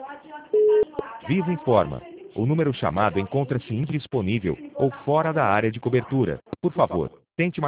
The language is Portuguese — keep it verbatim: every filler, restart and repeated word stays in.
Vivo informa. O número chamado encontra-se indisponível ou fora da área de cobertura. Por favor, tente mais.